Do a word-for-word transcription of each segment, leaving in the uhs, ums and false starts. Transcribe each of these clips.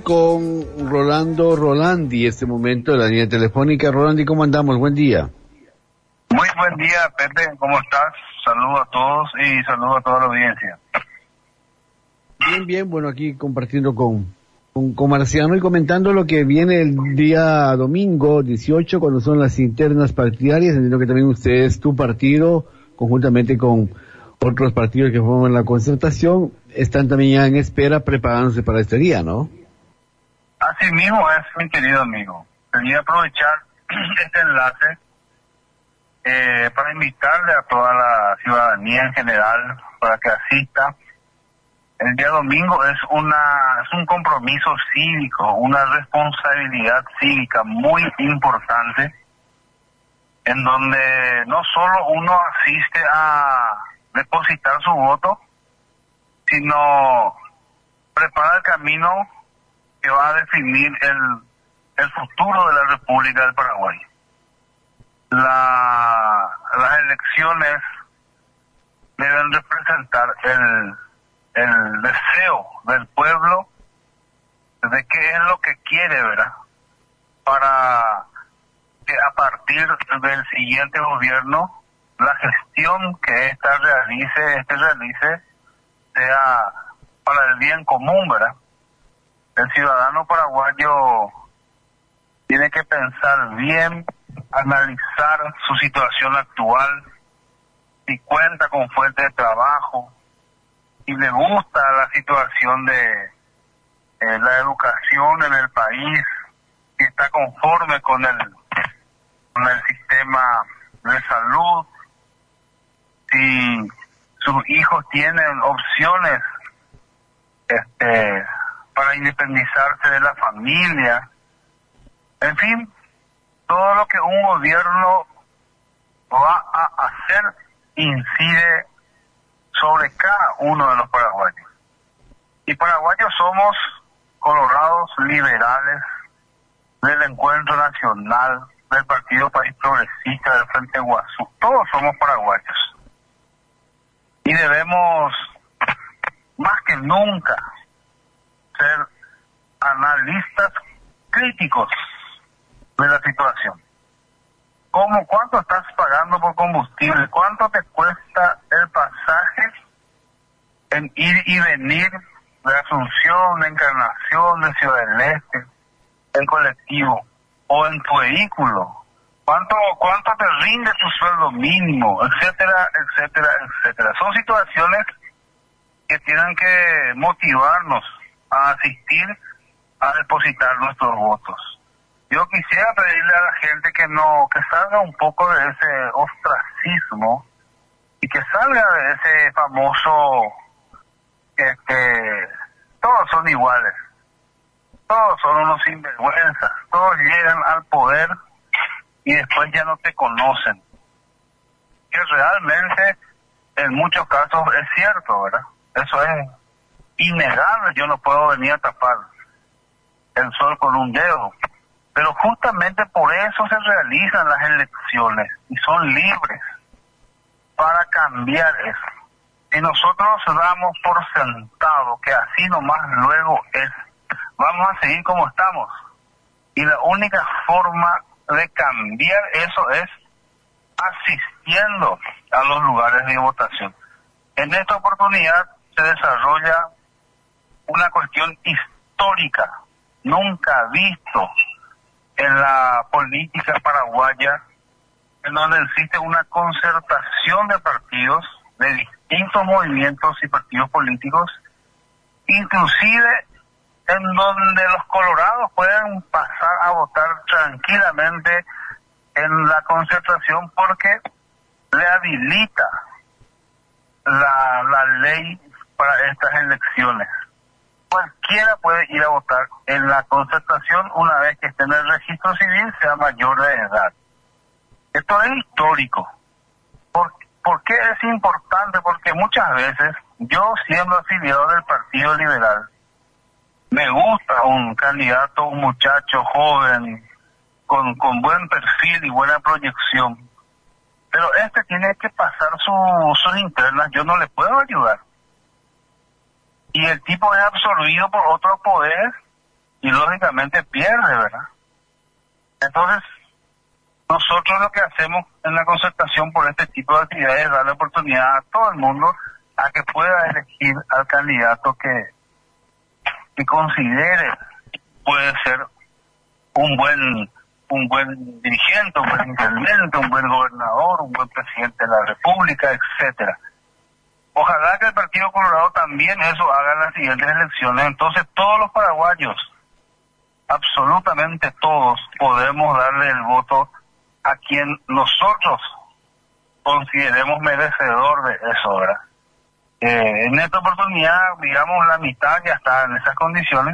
con Rolando Rolandi, este momento de la línea telefónica. Rolandi, ¿cómo andamos? Buen día. Muy buen día, Pepe, ¿cómo estás? Saludos a todos y saludos a toda la audiencia. Bien, bien, bueno, aquí compartiendo con, con, con Marciano y comentando lo que viene el día domingo dieciocho, cuando son las internas partidarias. Entiendo que también ustedes, tu partido, conjuntamente con otros partidos que forman la concertación, están también ya en espera, preparándose para este día, ¿no? Así mismo es, mi querido amigo. Quería aprovechar este enlace eh, para invitarle a toda la ciudadanía en general para que asista. El día domingo es una es un compromiso cívico, una responsabilidad cívica muy importante, en donde no solo uno asiste a depositar su voto, sino prepara el camino que va a definir el, el futuro de la República del Paraguay. La, las elecciones deben representar el, el deseo del pueblo de qué es lo que quiere, ¿verdad? Para que a partir del siguiente gobierno la gestión que ésta realice, este realice, sea para el bien común, ¿verdad? El ciudadano paraguayo tiene que pensar bien, analizar su situación actual, si cuenta con fuente de trabajo, si le gusta la situación de eh, la educación en el país, si está conforme con el, con el sistema de salud, si sus hijos tienen opciones este para independizarse de la familia, en fin, todo lo que un gobierno va a hacer incide sobre cada uno de los paraguayos. Y paraguayos somos colorados liberales del Encuentro Nacional, del Partido País Progresista, del Frente Guazú, todos somos paraguayos. Y debemos, más que nunca, ser analistas críticos de la situación. ¿Cómo, cuánto estás pagando por combustible? ¿Cuánto te cuesta el pasaje en ir y venir de Asunción, de Encarnación, de Ciudad del Este, en colectivo o en tu vehículo? ¿Cuánto, cuánto te rinde tu sueldo mínimo? Etcétera, etcétera, etcétera. Son situaciones que tienen que motivarnos a asistir a depositar nuestros votos. Yo quisiera pedirle a la gente que no, que salga un poco de ese ostracismo y que salga de ese famoso, este, todos son iguales, todos son unos sinvergüenzas, todos llegan al poder y después ya no te conocen. Que realmente en muchos casos es cierto, ¿verdad? Eso es innegable, yo no puedo venir a tapar el sol con un dedo. Pero justamente por eso se realizan las elecciones y son libres para cambiar eso. Y nosotros damos por sentado que así nomás luego es, vamos a seguir como estamos. Y la única forma de cambiar eso es asistiendo a los lugares de votación. En esta oportunidad se desarrolla una cuestión histórica, nunca visto en la política paraguaya, en donde existe una concertación de partidos, de distintos movimientos y partidos políticos, inclusive en donde los colorados pueden pasar a votar tranquilamente en la concertación porque le habilita la, la ley para estas elecciones. Cualquiera puede ir a votar en la concertación una vez que esté en el registro civil, sea mayor de edad. Esto es histórico. ¿Por, ¿Por qué es importante? Porque muchas veces, yo siendo afiliado del Partido Liberal, me gusta un candidato, un muchacho joven, con, con buen perfil y buena proyección. Pero este tiene que pasar su, sus internas, yo no le puedo ayudar. Y el tipo es absorbido por otro poder y lógicamente pierde, ¿verdad? Entonces, nosotros lo que hacemos en la concertación por este tipo de actividades es darle oportunidad a todo el mundo a que pueda elegir al candidato que, que considere puede ser un buen un buen dirigente, un buen intendente, un buen gobernador, un buen presidente de la República, etcétera. Ojalá que el Partido Colorado también eso haga en las siguientes elecciones. Entonces todos los paraguayos, absolutamente todos, podemos darle el voto a quien nosotros consideremos merecedor de eso, ¿verdad? Eh, en esta oportunidad, digamos, la mitad ya está en esas condiciones.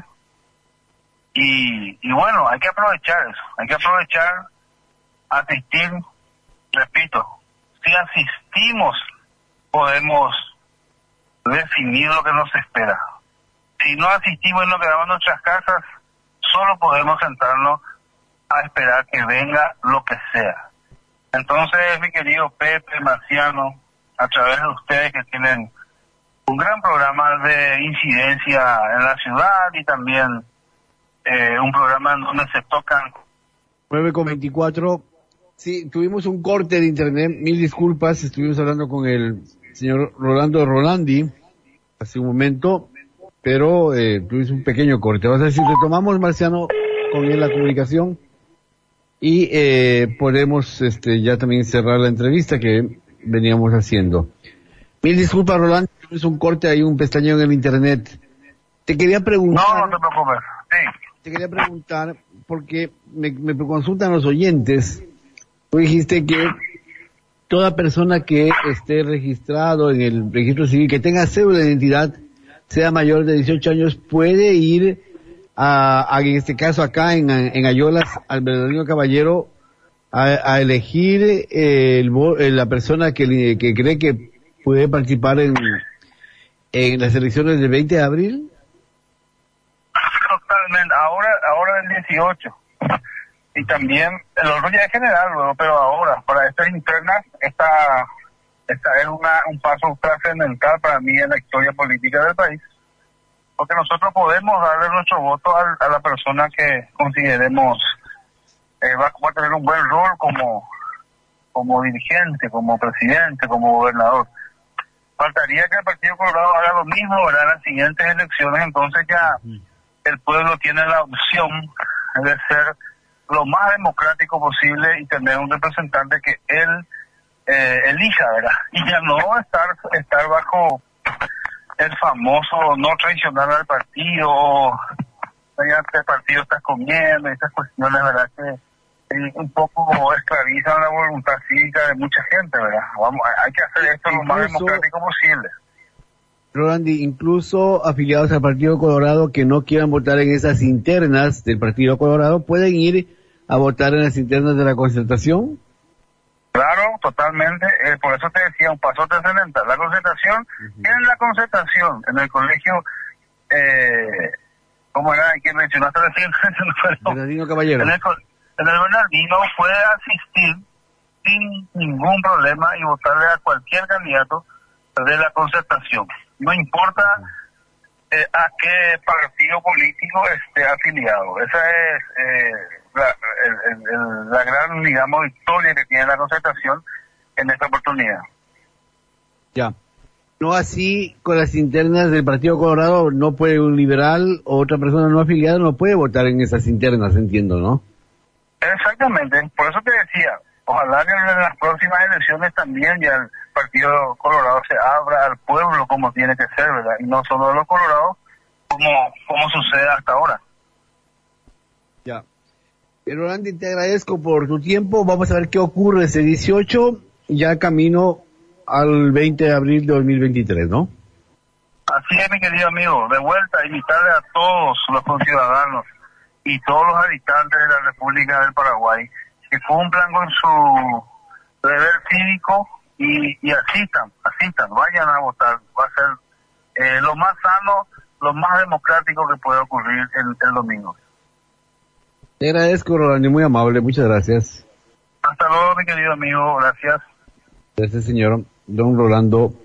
Y, y bueno, hay que aprovechar eso, hay que aprovechar, asistir, repito, si asistimos podemos definir lo que nos espera. Si no asistimos y nos quedamos en nuestras casas, solo podemos sentarnos a esperar que venga lo que sea. Entonces, mi querido Pepe, Marciano, a través de ustedes que tienen un gran programa de incidencia en la ciudad y también Eh, un programa en donde se tocan. nueve con veinticuatro. Sí, tuvimos un corte de internet, mil disculpas, estuvimos hablando con el señor Rolando Rolandi hace un momento, pero eh, tuvimos un pequeño corte. Vas a decir, retomamos, Marciano, con él la comunicación y eh, podemos este, ya también cerrar la entrevista que veníamos haciendo. Mil disculpas, Rolando, tuvimos un corte ahí, un pestañeo en el internet. Te quería preguntar... No, no te preocupes, sí. Te quería preguntar, porque me, me consultan los oyentes, tú dijiste que toda persona que esté registrado en el registro civil, que tenga cédula de identidad, sea mayor de dieciocho años, puede ir a, a en este caso acá en, en Ayolas, al Bernardino Caballero, a, a elegir el, la persona que, que cree que puede participar en, en las elecciones del veinte de abril. Totalmente, ahora ahora el dieciocho, y también el orden ya es general luego, pero ahora para estas internas esta esta es una un paso trascendental para mí en la historia política del país, porque nosotros podemos darle nuestro voto a, a la persona que consideremos eh, va, va a tener un buen rol como como dirigente, como presidente, como gobernador. Faltaría que el Partido Colorado haga lo mismo, ¿verdad? En las siguientes elecciones, entonces ya el pueblo tiene la opción de ser lo más democrático posible y tener un representante que él eh, elija, ¿verdad? Y ya no estar estar bajo el famoso no traicionar al partido, mediante el partido estás comiendo, estas cuestiones, ¿verdad? Que eh, un poco esclavizan la voluntad cívica de mucha gente, ¿verdad? Vamos, hay que hacer esto lo más democrático posible. Rolandi, incluso afiliados al Partido Colorado que no quieran votar en esas internas del Partido Colorado, ¿pueden ir a votar en las internas de la concertación? Claro, totalmente. Eh, por eso te decía, un paso trascendental. La concertación, uh-huh. En la concertación, en el colegio, eh, ¿cómo era? ¿Quién mencionaste recién? Bernardino Caballero. En el, en el Bernardino puede asistir sin ningún problema y votarle a cualquier candidato de la concertación. No importa eh, a qué partido político esté afiliado. Esa es eh, la, el, el, la gran, digamos, victoria que tiene la concertación en esta oportunidad. Ya. No así con las internas del Partido Colorado, no puede un liberal o otra persona no afiliada, no puede votar en esas internas, entiendo, ¿no? Exactamente. Por eso te decía, ojalá que en las próximas elecciones también ya el Partido Colorado se abra al pueblo como tiene que ser, ¿verdad? Y no solo a los colorados, como, como sucede hasta ahora. Ya. Pero Andy, te agradezco por tu tiempo. Vamos a ver qué ocurre ese dieciocho, ya camino al veinte de abril de dos mil veintitrés, ¿no? Así es, mi querido amigo. De vuelta, invitarle a todos los conciudadanos y todos los habitantes de la República del Paraguay que cumplan con su deber cívico y, y asistan, asistan, vayan a votar. Va a ser eh, lo más sano, lo más democrático que puede ocurrir el, el domingo. Te agradezco, Rolando, muy amable, muchas gracias. Hasta luego, mi querido amigo, gracias. Gracias, señor don Rolando